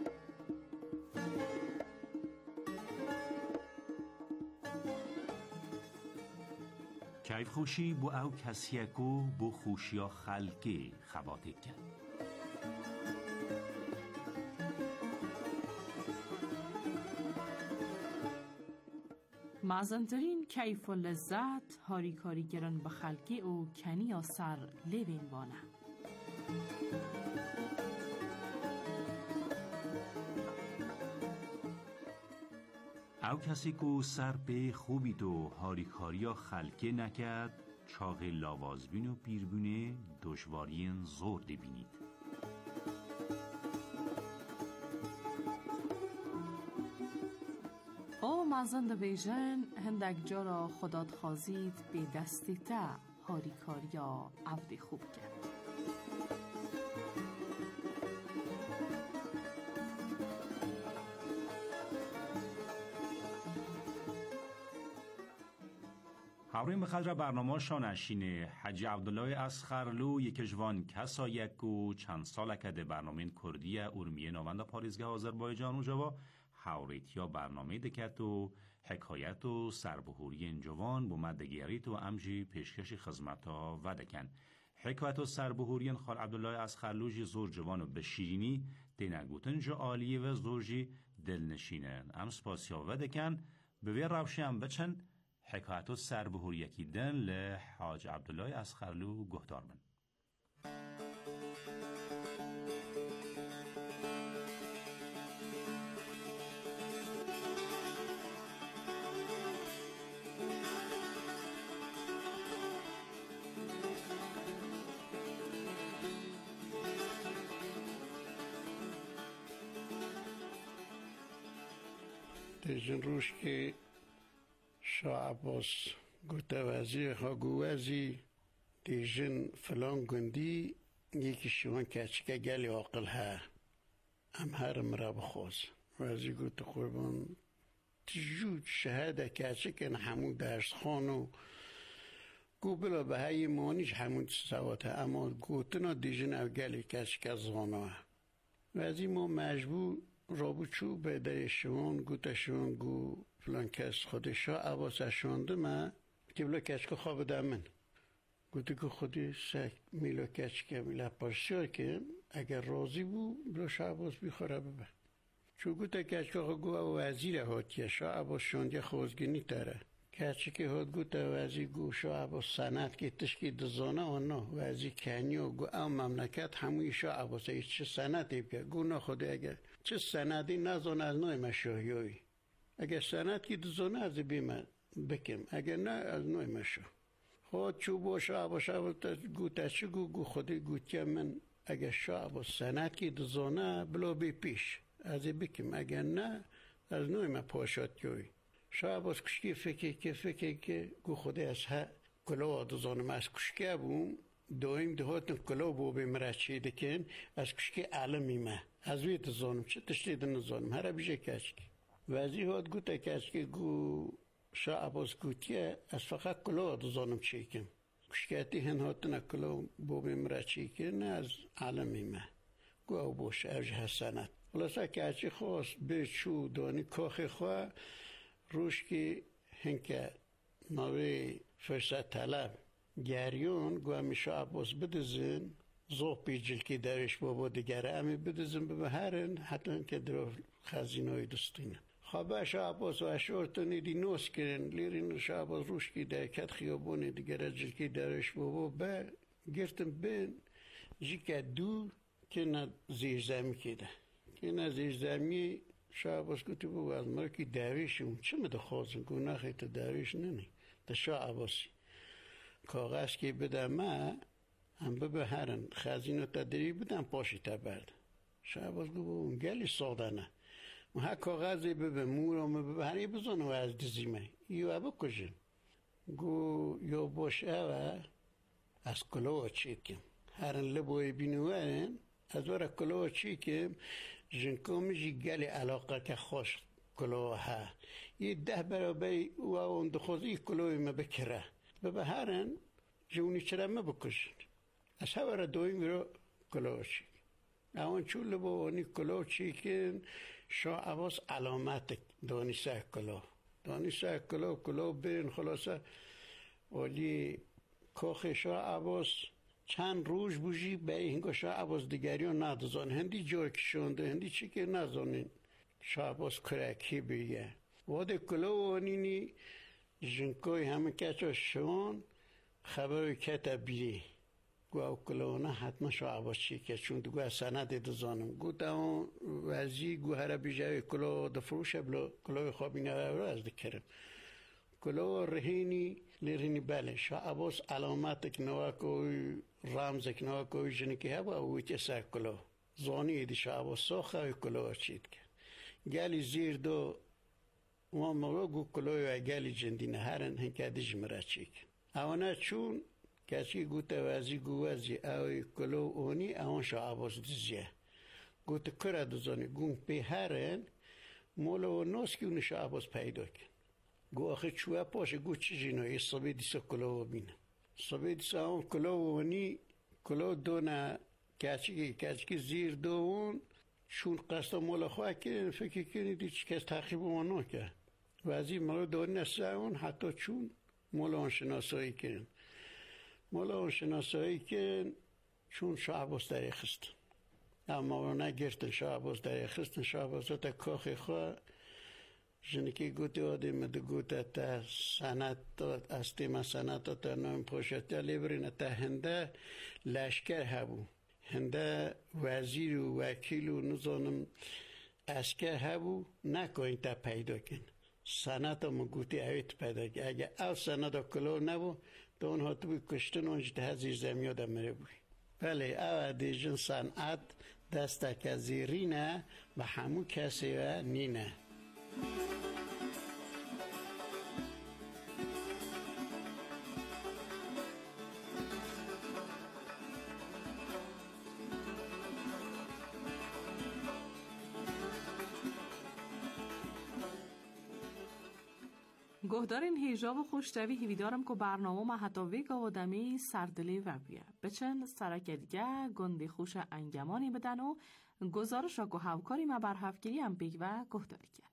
کیف خوشی بو او کسی کو بو خوشی ها خلکی خباته کن. مزنترین کیف و لذت هاری کاری گرن به خلکی و کنی یا سر لیبین بانه. او کسی که سر به خوبی تو هاریکاریا خلکه نکد چاق لاوازبین و پیربونه دشوارین زور بینید. او مزند بیژن هندک جا را خداد خازید به دستی تا هاریکاریا عبد خوب کرد. هاورین بخدر برنامه شانشینه حجی عبدالله اسخرلو یک جوان کسا یک و چند سال کده برنامه کردی ارمیه ناوند پاریزگاه آذربایجان و جوا هاوریت یا برنامه دکت و حکایت و سربهوری جوان با مدگیریت و امجی پیشکش خدمتا و دکن حکایت و سربهوری خال عبدالله اسخرلو جی زور جوان و به شیرینی دینگوتن جو عالیه و زور جی دلنشینن ام سپاسیا و دکن به وی روشی هم بچن حکایت و سربهوری یکی دن لحاج عبدالله اسخرلو گهدار من. دیجن روش که شاه عباس گوته وزیر ها گوزی دیجن فلان گندی یکی شوان کچکه گلی عاقل ها ام هر مرا بخواز وزیر گوته قربان تجود شهده کچکه همون درس خانو گو بلا به های مانیش همون سواته اما گوتنا دیجن او گلی کچکه زانوه وزیر ما مجبور رابو چو به در شوان گوته شوان گو فلان کس خودشا عباس اشانده من که بلا کچکه خواب دمن گوته که خودی سک میلا کچکه میلا پارسیار که اگر راضی بو بلا شا عباس بیخوره ببه چو گوته کچکه خود گو وزیر هاتیه شا عباس شانده خوزگینی تره کچکه هات گوته وزیر گو شا عباس سند که تشکی دزانه آنا وزیر کنی و گو او مملکت هموی شا عباس ایش چه سندی بگه گو نا خودی اگر چه سندی نزانه از نوی مشاهیوی اگر سند که دزانه از بیمه بکم اگر نه از نوی مشا خود چو با شا عباس گوته چه گو گو خودی گوته من اگر شا عباس سند که دزانه بلا بی پیش از بکم اگر نه از نوی ما پاشد جوی شا عباس کشکی فکر که فکر که گو خودی از ها کلا دزانه از کشکی بوم دایم دهاتن کلا بو بمره چی دکن از کشکی علمی ما از وی دزانم چه تشتید نزانم هر بیشه کشکی وزی هات گوته کشکی گو شا عباس گوتیه از فقط کلا دزانم چی کن کشکیتی هن هاتن کلا بو بمره چی کن از علمی ما گو او باشه اوجه حسنت خلاصه کشکی خواست به چو دانی کاخ خواه روش که هنکه ناوی فرصت طلب گریون گو همیشه عباس بدزن زوب پیجل که درش بابا دیگره امی بدزم ببهرن حتی که در خزینای دستینه خوابه شعباز و اشورتونی دی نوس کرن لیرین شعباز روش که در کت خیابونی دیگره جل که درش بابا با گرتم بین جی که دو که نه زیر زمی که ده که نه زیر زمی شعباز کتی بابا از مرا که داویشم چه مده خوازم گناه خیلی داویش ننی تا شعبازی کاغذ که بده ما هم ببهرن خزینو تدری بدن پاشی تبرد شعباز گو اون گلی ساده نه و ها کاغذی ببه مورا ببهری بزنو از دزیمه ایو ابا کجن گو یا باش اوه از کلوه چیکم هرن لبوی بینوهن از ورا کلوه چیکم جنکومی جی گلی علاقه که خوش کلوه ها یه ده برابری و اون دخوزی کلوه ما بکره ببهرن جونی چرا ما بکشن از هوا دوی میرو کلوچی اون چول با اونی کلوچی که شا عباس علامت دانی سه کلو دانی سه کلو کلو برین خلاصه ولی کاخ شا عباس چند روز بوجی به اینگاه شا عباس دیگری ها ندازن هندی جای کشونده هندی چی که نزانین شا عباس کرکی بیگه واده کلو اونینی جنکوی همه کچا شون خبر کتا بیری گو او کلونه حتما شو عباس چی که چون دو گوه سند دزانم گو تا اون وزی گو هر بیجای کلو دفروشه بلو کلو خوابی نوه از دکرم کلو رهینی لرهینی بله شو عباس علامت کنوه کوی رمز کنوه کوی جنی که هوا اوی چه سر کلو زانی دی شو عباس ساخه اوی کلو چید که گلی زیر دو ما مرو گو کلوی و گلی جندینه هرن هنکه دیج مرا چی که اوانه چون کسی گوته وزی گو وزی اوی کلو اونی اون شا عباس دزیه گوته کرا دزانی گون پی هرن مولا و ناس که اون شا عباس پیدا کن گو آخه چوه پاشه گو چی جینو یه صبی دیسا کلو بینه صبی دیسا اون کلو اونی کلو دونه کچی کچی زیر دو اون چون قصد مولا خواه کنن فکر کنی دی چی کس تحقیب مانو که وزی مولا دونی نسه اون حتی چون مولا اون شناسایی کنن مولا اون شناسایی که چون شا عباس در خستن اما رو نگرتن شا عباس در خستن شا عباس تا کاخ خواه جنکی گوتی آدم ده گوته تا سنت تا استیما سنت تا نام پوشتا لیبرین تا هنده لشکر هبو هنده وزیر و وکیل و نزانم اسکر هبو نکوین تا پیدا کن سنت هم گوتی اویت پیدا کن اگه او سنت کلو نبو تو اونها تو بی کشتن اونجا ده زیر زمین آدم مره بوی بله او دیجن صنعت دسته که زیرینه و همو کسی و نینه گهدارین هیجاب و خوشتوی هیویدارم که برنامه ما حتی ویگا و دمی سردلی و بیه بچن سرک دیگه گنده خوش انگمانی بدن و گزارش را که هاوکاری ما بر هفگیری هم بیگ و گهداری که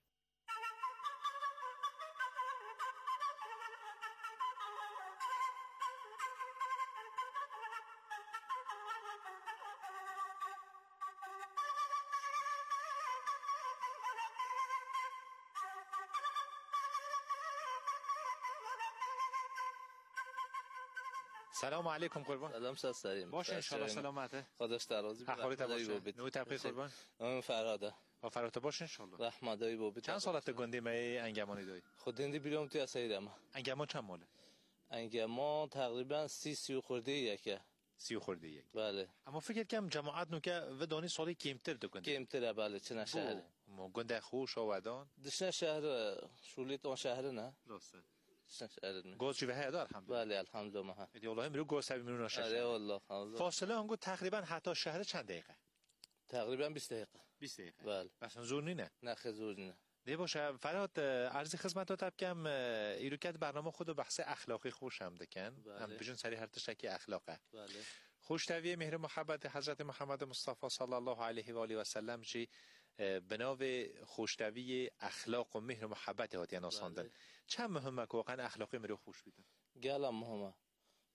سلام علیکم قربان. سلام سریم. باشه ان شاء الله سلامته. خودش درازی احوالت باشه. نو تبریک قربان. من فراده. با فراده باشه ان شاء الله. رحمدای بابی. چند سالت گندی می انگمانی دایی؟ خودندی بیرون تو اسیدم. انگمان چند ماله؟ انگمان تقریبا سی سی خورده یکه. سی خورده یک. بله. اما فکر کنم جماعت نو که و دانی سالی کمتر دکندی. کمتره بله چه شهر. ما گنده خوش و ودان. دشن شهر شولیت اون شهر نه؟ درسته. گوز چی وحید الحمدلله. بله الحمدلله ما. ادی والله میرو گوز سبی میرو نشه. آره والله. فاصله آنگو تقریبا حتی شهر چند دقیقه؟ تقریبا بیست دقیقه. بیست دقیقه. بله. مثلا زور نینه. نه خیلی زور نینه. دی باشه فراد عرضی خدمت تا کم ایروکت برنامه خود بحث اخلاقی خوش هم دکن. بله. هم بجن سری هر تشکی اخلاقه. بله. خوشتوی مهر محبت حضرت محمد مصطفی صلی الله علیه و آله و سلم چی بناو خوشتوی اخلاق و مهر محبت هاتی ناساندن. چند مهمه که واقعا اخلاقی مرو خوش بیدن؟ گلم مهمه.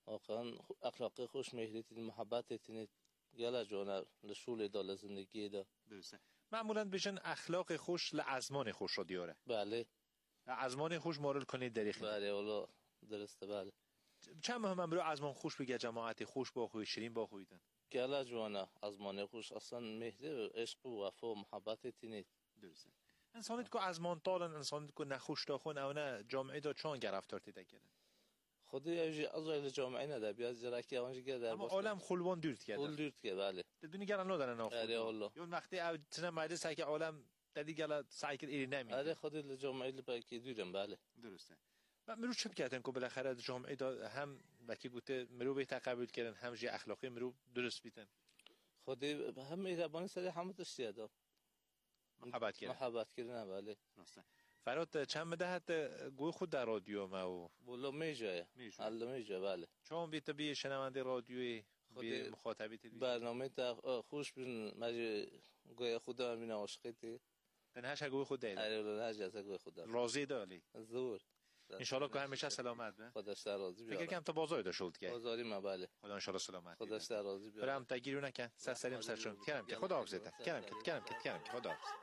واقعا اخلاق خوش مهریت محبت تینید گله جوانر لشول دال زندگی دا. درسته. معمولا بشن اخلاق خوش لعزمان خوش رو دیاره. بله. عزمان خوش مارل کنید دریخ. بله والا درسته بله. چند مهم امرو عزمان خوش بگه جماعت خوش با خوی شیرین با خویدن. گله جوانا عزمان خوش اصلا مهری عشق و وفا و محبت تینید. درسته. انسانیت کو عزمان طالن انسانیت کو نخوش تا خون او نه جامعه دا چون گرفتار تیده کردن. خودی اوجی از راه جامعه نده بیاد جرکی اونجا گرده. اما عالم خلوان دورت کرده. خل دورت کرده بله. دنیا گران ندارن آخر. آره والله. یون وقتی او تنها مایده سعی که عالم دادی گلا سعی کرد ایری نمی. آره خودی جامعه لپاکی دورم بله. درسته. و مرو چه بکردن که بالاخره جامعه دا هم وکی گوته مرو به تقبل کردن هم جی اخلاقی مرو درست بیتن. خودی هم میربانی سری همه تشتیادا. محبت کردن. محبت کردن بله. درسته. فرات چند مدت گوی خود در رادیو ما و بولا میجایه حالا میجایه بله چون بیت بی شنونده رادیوی بی مخاطبی تلویزیون برنامه تا خوش بین مجی گوی خدا من عاشقیتی تنهاش گوی خود داری آره ولی نجی از گوی خدا راضی داری زور ان شاء الله که همیشه سلامت به خودش در راضی بیاد فکر کنم تا بازار داشت که بازاری ما بله خدا ان شاء الله سلامت خودش در راضی بیاد برام تگیرو نکن سلام سرشون کردم که خدا حافظت کردم که کردم که کردم که خدا حافظ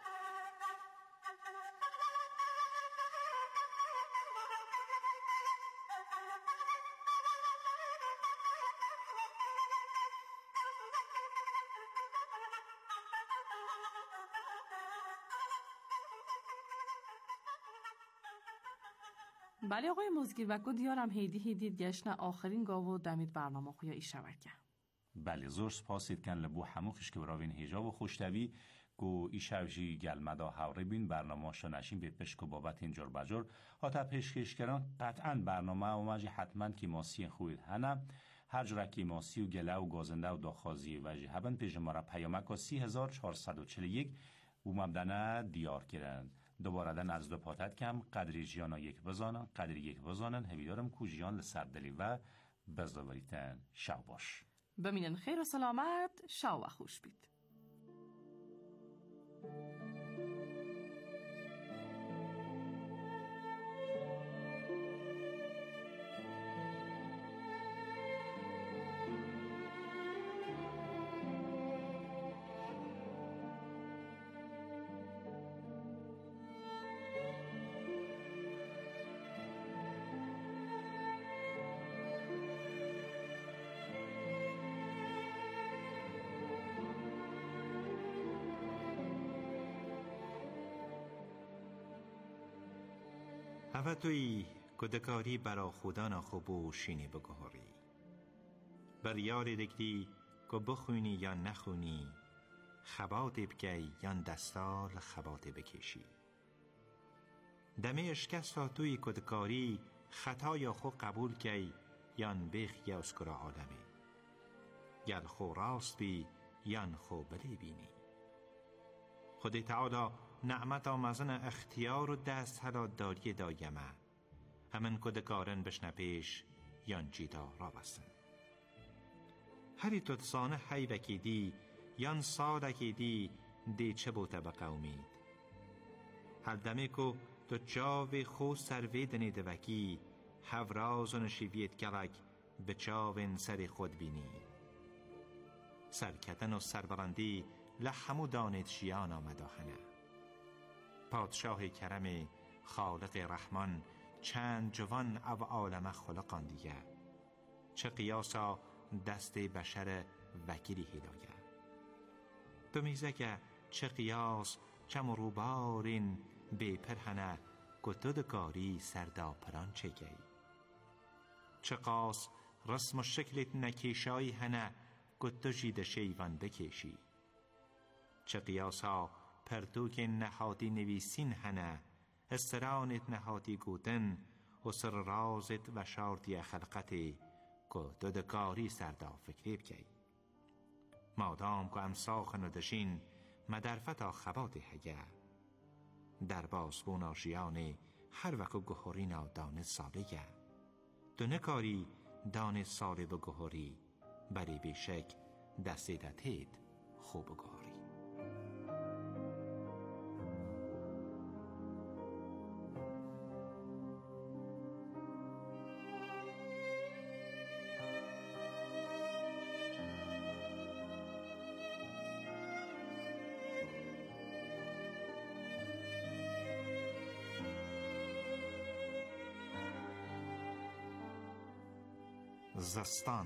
بله آقای مزگیر و دیارم هیدی هیدید گشنه آخرین گاو دمید برنامه خویا ای شبکه. بله زور سپاسید کن لبو هموخش که براوین هیجاب و خوشتوی گو ای شوجی گلمدا حوری بین برنامه شو نشین به پشک و بابت اینجور بجور حتی پشکش کران قطعا برنامه و مجی حتما که ماسی خوید هنه هر جوره که ماسی و گله و گازنده و داخازی و جی هبن پیش مرا پیامک و سی هزار چهارصد و چل و یک و مبدنه دیار کرن دوباره دن از دو پاتت کم قدری جیانا یک بزانن قدری یک بزانن همیدارم کو جیان لسردلی و بزاوریتن شو باش بمینن خیر و سلامت شو و خوش بید. اوه توی کدکاری برا خودانا خوبو شینی بگهاری بر یار دکتی که بخونی یا نخونی خبات بکی یا دستال خبات بکشی دمه اشکستا توی کدکاری خطا یا خو قبول کی یا بخ یا اسکرا عالمی گل خو راست بی یا خو بلی بینی خود تعالی نعمت آمزن اختیار و دست هلا داری دایمه همین کدکارن بشنه پیش یان جیدا را بستن هری تو سانه حیوکی دی یان سالکی دی دی چه بوته به قومید هر دمه که تو چاوی خو سروی دنی دوکی هفراز و نشیویت گلک به چاوین سر خود بینی سرکتن و سربلندی لحمو دانید شیان آمداخنه پادشاه کرم خالق رحمان چند جوان او عالم خلقان دیگه چه قیاسا دست بشر وکیلی هدایه دو میزگه چه قیاس چه مروبارین بی پرهنه گتودگاری سردا پران چه گی چه قاس رسم و شکلت نکیشایی هنه گتو جید شیوان بکشی چه قیاسا پرتوک نهادی نویسین هنه استرانت نهادی گودن و سر رازت و شاردی خلقتی که دودکاری سردا فکری بکی مادام که امساخ ندشین مدرفتا خبات هگه در باسبون آشیانه هر وکو گهورینا دانه سالگه دونکاری دانه ساله و گهوری بری بیشک دستی دتید خوب و گهوری زستان.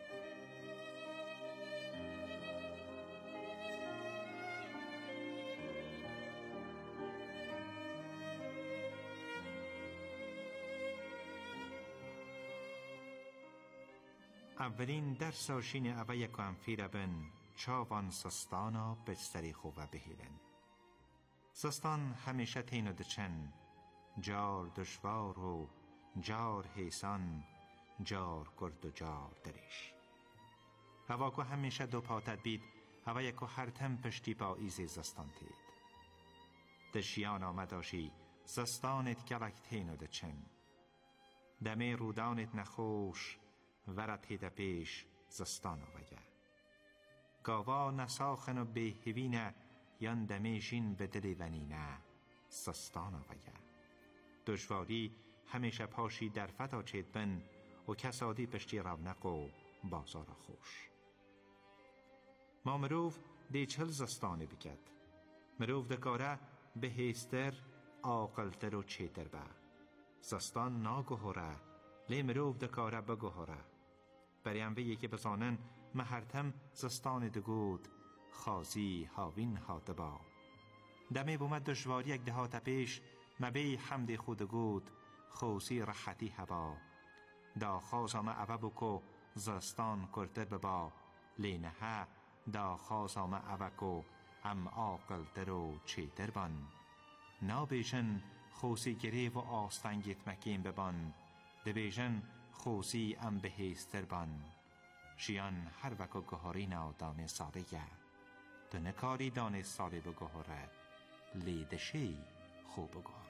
اولین درس آشین اوه یکو انفیر بن چاوان زستانا بستری خوبه بهیلن. زستان همیشه تینو دچن، جار دشوار و جار حیسان، جار گرد و جار دریش. هوا که همیشه دو پاتت بید، هوا یکو هر تم پشتی با ایزی زستان تید. دشیان آمداشی زستانت گلک تینو دچن. دمی رودانت نخوش ورد هیده پیش زستان آوگه. گاوا نساخن و بیهوینه یان دمیشین به دلی ونینه زستان آوگه. دشواری همیشه پاشی در فتا چید بن و کسادی پشتی رونق و بازار خوش. ما مروف دی چل زستانه بکد. مروف دکاره به هیستر آقلتر و چیتر به. زستان ناگهوره لی مروف دکاره بگهوره. بریم وی که بزانن مهرتم زستان دگود خازی هاوین هاتبا. دمی بومد دشواری یک دهات پیش مبی حمد خود گود خوزی رحتی هوا. دا خازام اوه بکو زستان کرتر ببا لینه دا خازام اوه کو ام آقل در و چیتر بان. نابیشن خوزی گریو و آستنگیت مکین ببان. دبیشن خوزی ام بهیستر بان. شیان هر وکو گهاری نادان ساده گه. تو نکاری دانه ساده بگهاره لیدشی خوب بگهاره.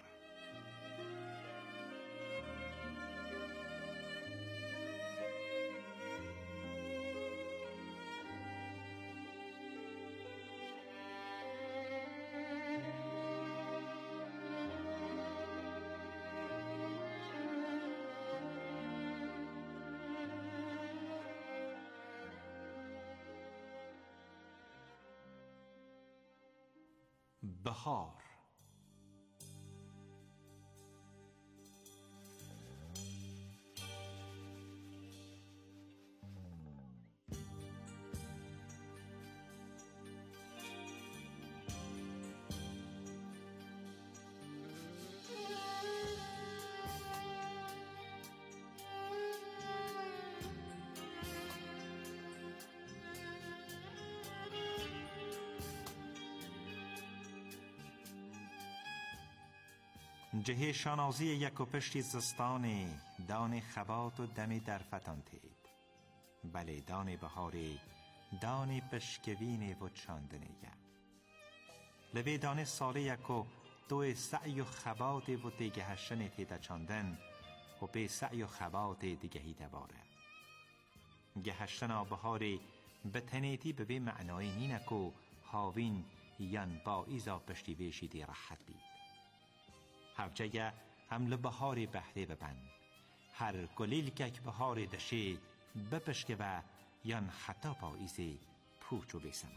بهار. جهه شانازی یک و پشتی زستانی دان خبات و دمی در فتان تید. بله دان بهاری دان پشکوین و چاندنیه. لوی دان ساله یک و دو سعی و خبات و دیگه هشن تیده چاندن و به سعی و خبات دیگهی دواره. گهشتنا بهاری به تنیتی به معنای نینکو هاوین یان با ایزا پشتی ویشی دی راحت بید. هفجه هم لبهاری بهره ببن. هر گلیل که بهاری دشی بپشکه و یان حتی با ایزی پوچ و بیسمر.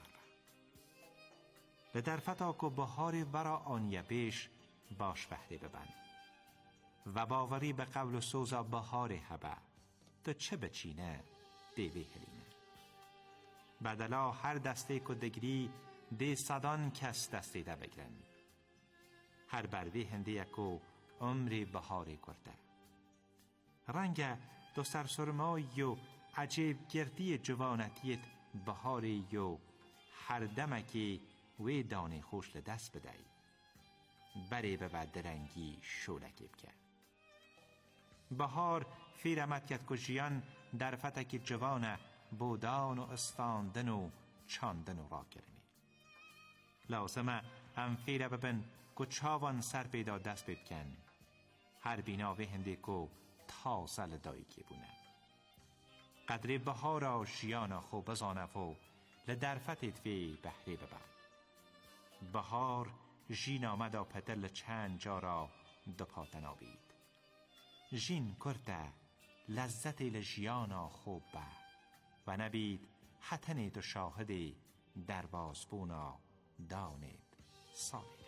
لدر فتا که بهاری ورا آنیه بیش باش بهره ببن. و باوری به قول و سوزا بهاری هبه تو چه بچینه دیوی هلینه. بدلا هر دسته که دگری دی صدان کس دسته ده بگرن. هر بروی هنده یکو عمری بهاری کرده. رنگ دو سرسرمایی و عجیب گردی جوانتیت بهاری و هر دمکی وی دانی خوش لدست بدهی. بری به بدرنگی شولکی بکه. بهار فیرمت کد کجیان در فتک جوانه بودان و استاندن و چاندن و را کرنی. لازمه هم فیره ببن که چاوان سر پیدا دست بکن. هر بیناوه هنده که تازل دایی که بونه. قدر بهارا شیانا خوب بزانف و لدرفتت فی بحری ببن. بهار جین آمد و پتل چند جارا دو پاتن آبید. جین کرده لذت لجیانا خوب به و نبید حتنید و شاهدی در بازبونا دانید سالید.